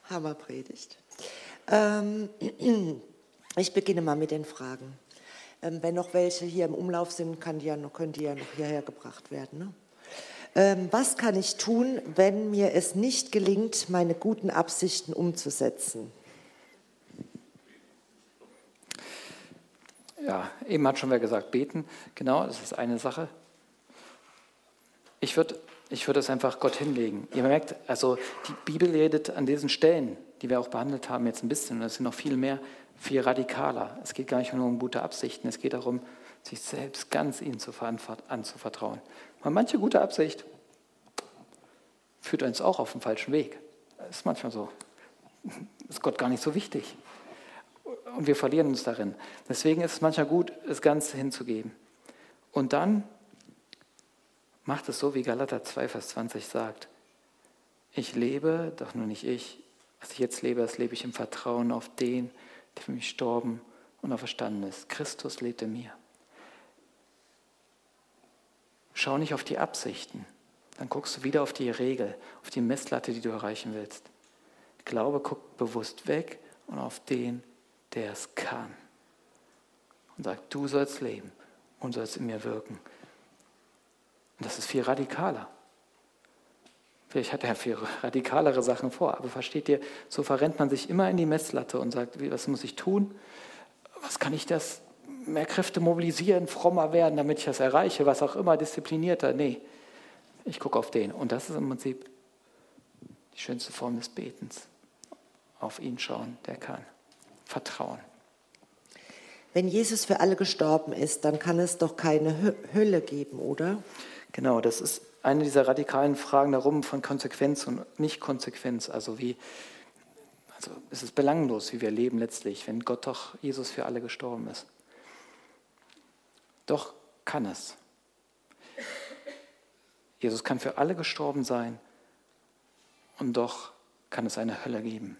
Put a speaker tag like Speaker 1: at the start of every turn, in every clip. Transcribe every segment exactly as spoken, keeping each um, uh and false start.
Speaker 1: Hammerpredigt. Ähm, ich beginne mal mit den Fragen. Ähm, wenn noch welche hier im Umlauf sind, kann die ja noch, können die ja noch hierher gebracht werden. Ne? Ähm, was kann ich tun, wenn mir es nicht gelingt, meine guten Absichten umzusetzen?
Speaker 2: Ja, eben hat schon wer gesagt, beten. Genau, das ist eine Sache. Ich würde ich würd es einfach Gott hinlegen. Ihr merkt, also die Bibel redet an diesen Stellen, die wir auch behandelt haben, jetzt ein bisschen, und das sind noch viel mehr, viel radikaler. Es geht gar nicht nur um gute Absichten, es geht darum, sich selbst ganz ihnen zu anzuvertrauen. Weil manche gute Absicht führt uns auch auf den falschen Weg. Das ist manchmal so. Ist Gott gar nicht so wichtig. Und wir verlieren uns darin. Deswegen ist es manchmal gut, das Ganze hinzugeben. Und dann macht es so, wie Galater zwei, Vers zwanzig sagt. Ich lebe, doch nur nicht ich. Was ich jetzt lebe, das lebe ich im Vertrauen auf den, der für mich gestorben und auferstanden ist. Christus lebt in mir. Schau nicht auf die Absichten. Dann guckst du wieder auf die Regel, auf die Messlatte, die du erreichen willst. Glaube guckt bewusst weg und auf den, der es kann. Und sagt, du sollst leben und sollst in mir wirken. Und das ist viel radikaler. Vielleicht hat er viel radikalere Sachen vor, aber versteht ihr, so verrennt man sich immer in die Messlatte und sagt, was muss ich tun? Was kann ich das, mehr Kräfte mobilisieren, frommer werden, damit ich das erreiche, was auch immer, disziplinierter? Nee, ich gucke auf den. Und das ist im Prinzip die schönste Form des Betens. Auf ihn schauen, der kann. Vertrauen.
Speaker 1: Wenn Jesus für alle gestorben ist, dann kann es doch keine Hölle geben, oder?
Speaker 2: Genau, das ist eine dieser radikalen Fragen darum von Konsequenz und Nicht-Konsequenz. Also wie, also es ist belanglos, wie wir leben letztlich, wenn Gott doch Jesus für alle gestorben ist. Doch kann es. Jesus kann für alle gestorben sein und doch kann es eine Hölle geben.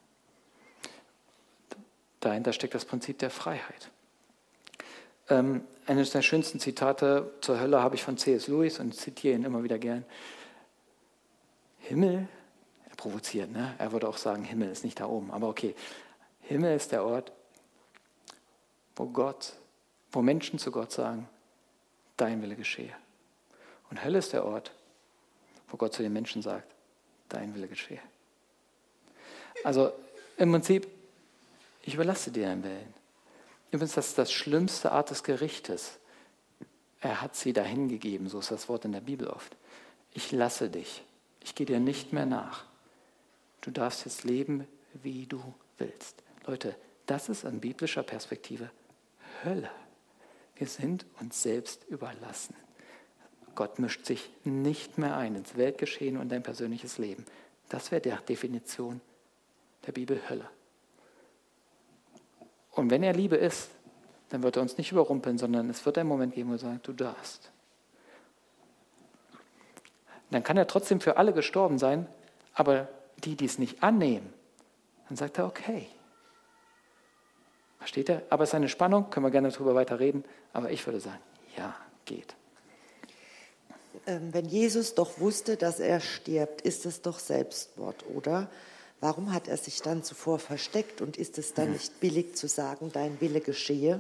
Speaker 2: Dahinter steckt das Prinzip der Freiheit. Ähm, eines der schönsten Zitate zur Hölle habe ich von C S Lewis und ich zitiere ihn immer wieder gern. Himmel, er provoziert, ne? Er würde auch sagen, Himmel ist nicht da oben, aber okay. Himmel ist der Ort, wo Gott, wo Menschen zu Gott sagen, dein Wille geschehe. Und Hölle ist der Ort, wo Gott zu den Menschen sagt, dein Wille geschehe. Also im Prinzip, ich überlasse dir deinen Willen. Übrigens, das ist das schlimmste Art des Gerichtes. Er hat sie dahin gegeben, so ist das Wort in der Bibel oft. Ich lasse dich. Ich gehe dir nicht mehr nach. Du darfst jetzt leben, wie du willst. Leute, das ist in biblischer Perspektive Hölle. Wir sind uns selbst überlassen. Gott mischt sich nicht mehr ein ins Weltgeschehen und dein persönliches Leben. Das wäre die Definition der Bibel Hölle. Und wenn er Liebe ist, dann wird er uns nicht überrumpeln, sondern es wird einen Moment geben, wo er sagt, du darfst. Dann kann er trotzdem für alle gestorben sein, aber die, die es nicht annehmen, dann sagt er, okay. Versteht er? Aber es ist eine Spannung, können wir gerne darüber weiter reden, aber ich würde sagen, ja, geht.
Speaker 1: Wenn Jesus doch wusste, dass er stirbt, ist es doch Selbstmord, oder? Warum hat er sich dann zuvor versteckt und ist es dann nicht billig zu sagen, dein Wille geschehe?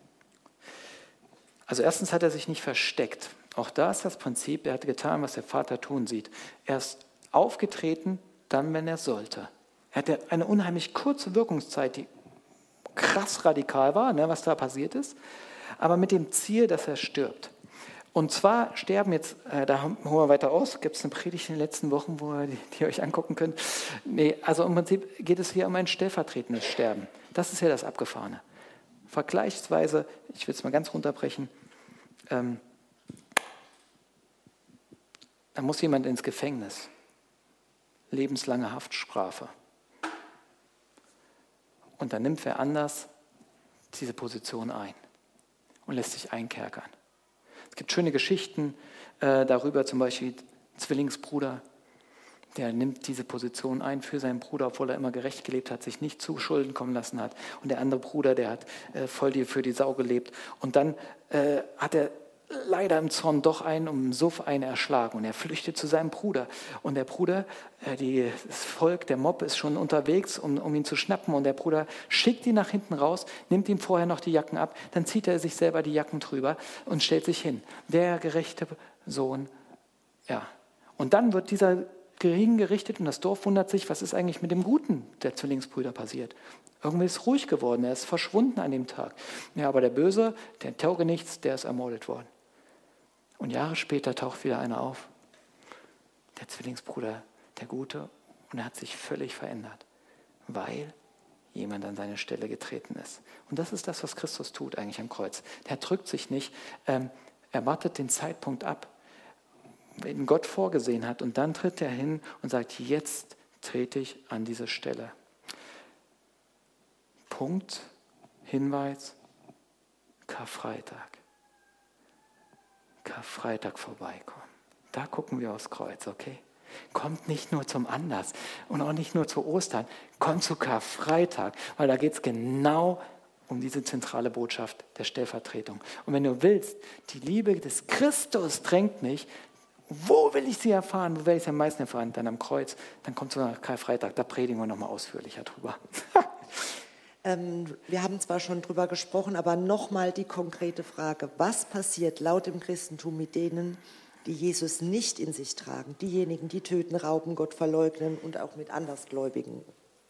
Speaker 2: Also erstens hat er sich nicht versteckt. Auch da ist das Prinzip, er hat getan, was der Vater tun sieht. Er ist aufgetreten, dann, wenn er sollte. Er hatte eine unheimlich kurze Wirkungszeit, die krass radikal war, ne, was da passiert ist, aber mit dem Ziel, dass er stirbt. Und zwar sterben jetzt, äh, da holen wir weiter aus, gibt es eine Predigt in den letzten Wochen, wo ihr die, die ihr euch angucken könnt. Nee, also im Prinzip geht es hier um ein stellvertretendes Sterben. Das ist ja das Abgefahrene. Vergleichsweise, ich will es mal ganz runterbrechen, ähm, da muss jemand ins Gefängnis. Lebenslange Haftstrafe. Und dann nimmt wer anders diese Position ein und lässt sich einkerkern. Es gibt schöne Geschichten äh, darüber, zum Beispiel Zwillingsbruder, der nimmt diese Position ein für seinen Bruder, obwohl er immer gerecht gelebt hat, sich nicht zu Schulden kommen lassen hat. Und der andere Bruder, der hat äh, voll die, für die Sau gelebt. Und dann äh, hat er leider im Zorn doch einen um Suff einen erschlagen und er flüchtet zu seinem Bruder. Und der Bruder, äh, die, das Volk, der Mob ist schon unterwegs, um, um ihn zu schnappen und der Bruder schickt ihn nach hinten raus, nimmt ihm vorher noch die Jacken ab, dann zieht er sich selber die Jacken drüber und stellt sich hin. Der gerechte Sohn, ja. Und dann wird dieser Ring gerichtet und das Dorf wundert sich, was ist eigentlich mit dem Guten der Zwillingsbrüder passiert. Irgendwie ist es ruhig geworden, er ist verschwunden an dem Tag. Ja, aber der Böse, der Taugenichts, der ist ermordet worden. Und Jahre später taucht wieder einer auf, der Zwillingsbruder, der Gute, und er hat sich völlig verändert, weil jemand an seine Stelle getreten ist. Und das ist das, was Christus tut eigentlich am Kreuz. Der drückt sich nicht, ähm, er wartet den Zeitpunkt ab, den Gott vorgesehen hat, und dann tritt er hin und sagt, jetzt trete ich an diese Stelle. Punkt, Hinweis, Karfreitag. Karfreitag vorbeikommen. Da gucken wir aufs Kreuz, okay? Kommt nicht nur zum Anlass und auch nicht nur zu Ostern, kommt zu Karfreitag, weil da geht es genau um diese zentrale Botschaft der Stellvertretung. Und wenn du willst, die Liebe des Christus drängt mich, wo will ich sie erfahren, wo werde ich sie am meisten erfahren? Dann am Kreuz, dann kommt zu Karfreitag, da predigen wir nochmal ausführlicher drüber.
Speaker 1: ähm, wir haben zwar schon drüber gesprochen, aber nochmal die konkrete Frage, was passiert laut dem Christentum mit denen, die Jesus nicht in sich tragen, diejenigen, die töten, rauben, Gott verleugnen und auch mit Andersgläubigen?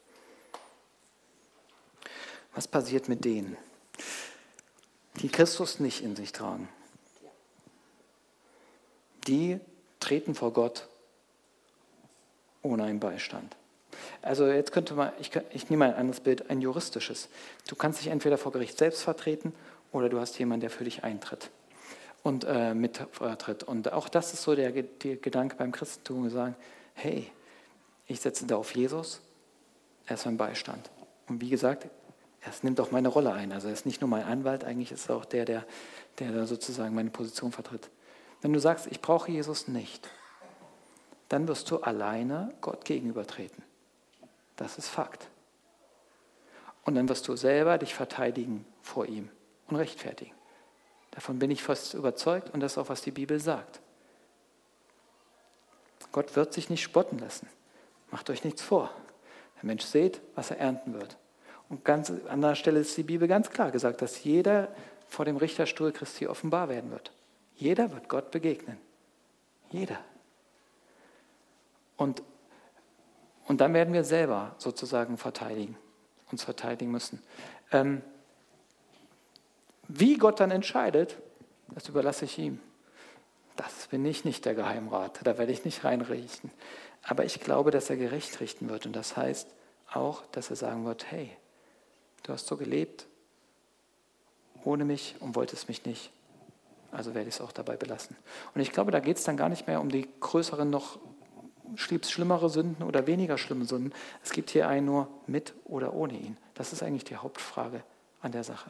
Speaker 2: Was passiert mit denen, die Christus nicht in sich tragen? Die treten vor Gott ohne einen Beistand. Also jetzt könnte man, ich, ich nehme mal ein anderes Bild, ein juristisches. Du kannst dich entweder vor Gericht selbst vertreten oder du hast jemanden, der für dich eintritt und äh, mitvertritt. Und auch das ist so der, der Gedanke beim Christentum, wir sagen, hey, ich setze da auf Jesus, er ist mein Beistand. Und wie gesagt, er nimmt auch meine Rolle ein. Also er ist nicht nur mein Anwalt, eigentlich ist er auch der, der, der da sozusagen meine Position vertritt. Wenn du sagst, ich brauche Jesus nicht, dann wirst du alleine Gott gegenübertreten. Das ist Fakt. Und dann wirst du selber dich verteidigen vor ihm und rechtfertigen. Davon bin ich fast überzeugt und das ist auch, was die Bibel sagt. Gott wird sich nicht spotten lassen. Macht euch nichts vor. Der Mensch seht, was er ernten wird. Und ganz an anderer Stelle ist die Bibel ganz klar gesagt, dass jeder vor dem Richterstuhl Christi offenbar werden wird. Jeder wird Gott begegnen. Jeder. Und, und dann werden wir selber sozusagen verteidigen, uns verteidigen müssen. Ähm, wie Gott dann entscheidet, das überlasse ich ihm. Das bin ich nicht der Geheimrat, da werde ich nicht reinrichten. Aber ich glaube, dass er gerecht richten wird. Und das heißt auch, dass er sagen wird, hey, du hast so gelebt ohne mich und wolltest mich nicht. Also werde ich es auch dabei belassen. Und ich glaube, da geht es dann gar nicht mehr um die größeren, noch schlimmere Sünden oder weniger schlimme Sünden. Es gibt hier einen nur mit oder ohne ihn. Das ist eigentlich die Hauptfrage an der Sache.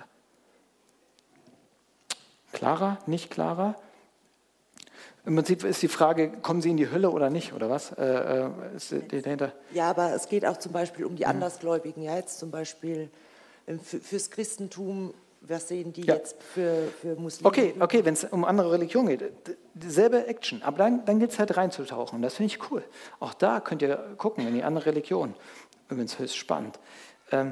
Speaker 2: Klarer, nicht klarer? Im Prinzip ist die Frage, kommen sie in die Hölle oder nicht, oder was? Äh, ist dahinter?
Speaker 1: Ja, aber es geht auch zum Beispiel um die Andersgläubigen. Ja, jetzt zum Beispiel für, fürs Christentum. Was sehen die ja jetzt für, für Muslime?
Speaker 2: Okay, okay, wenn es um andere Religionen geht, dieselbe Action. Aber dann, dann geht es halt reinzutauchen. Und das finde ich cool. Auch da könnt ihr gucken, in die andere Religion. Übrigens höchst spannend. Ähm,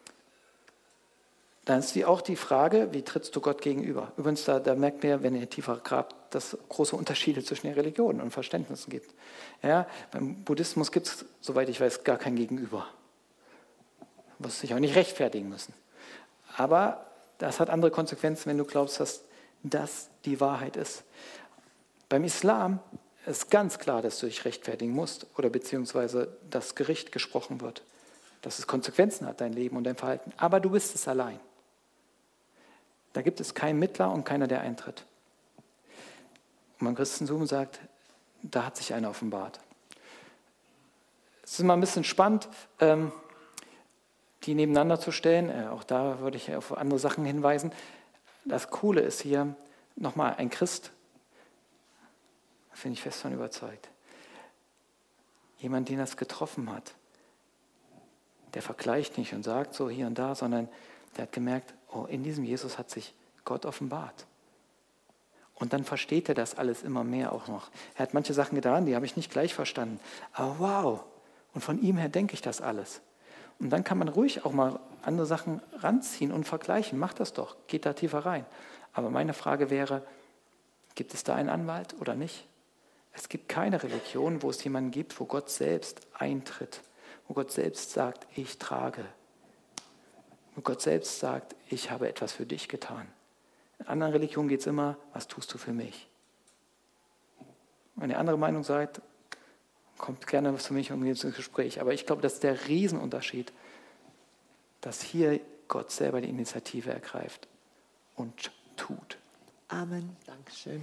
Speaker 2: dann ist die auch die Frage, wie trittst du Gott gegenüber? Übrigens, da, da merkt man, wenn ihr tiefer grabt, dass es große Unterschiede zwischen den Religionen und Verständnissen gibt. Ja, beim Buddhismus gibt es, soweit ich weiß, gar kein Gegenüber. Du musst dich auch nicht rechtfertigen müssen. Aber das hat andere Konsequenzen, wenn du glaubst, dass das die Wahrheit ist. Beim Islam ist ganz klar, dass du dich rechtfertigen musst oder beziehungsweise das Gericht gesprochen wird, dass es Konsequenzen hat, dein Leben und dein Verhalten. Aber du bist es allein. Da gibt es keinen Mittler und keiner, der eintritt. Und mein Christentum sagt, da hat sich einer offenbart. Es ist immer ein bisschen spannend, ähm, die nebeneinander zu stellen. Äh, auch da würde ich auf andere Sachen hinweisen. Das Coole ist hier, nochmal, ein Christ, da bin ich fest von überzeugt, jemand, den das getroffen hat, der vergleicht nicht und sagt so hier und da, sondern der hat gemerkt, oh, in diesem Jesus hat sich Gott offenbart. Und dann versteht er das alles immer mehr auch noch. Er hat manche Sachen getan, die habe ich nicht gleich verstanden. Aber wow, und von ihm her denke ich das alles. Und dann kann man ruhig auch mal andere Sachen ranziehen und vergleichen. Macht das doch, geht da tiefer rein. Aber meine Frage wäre, gibt es da einen Anwalt oder nicht? Es gibt keine Religion, wo es jemanden gibt, wo Gott selbst eintritt, wo Gott selbst sagt, ich trage. Wo Gott selbst sagt, ich habe etwas für dich getan. In anderen Religionen geht es immer, was tust du für mich? Wenn ihr andere Meinung seid, kommt gerne zu mich und ins Gespräch. Aber ich glaube, das ist der Riesenunterschied, dass hier Gott selber die Initiative ergreift und tut.
Speaker 1: Amen. Dankeschön.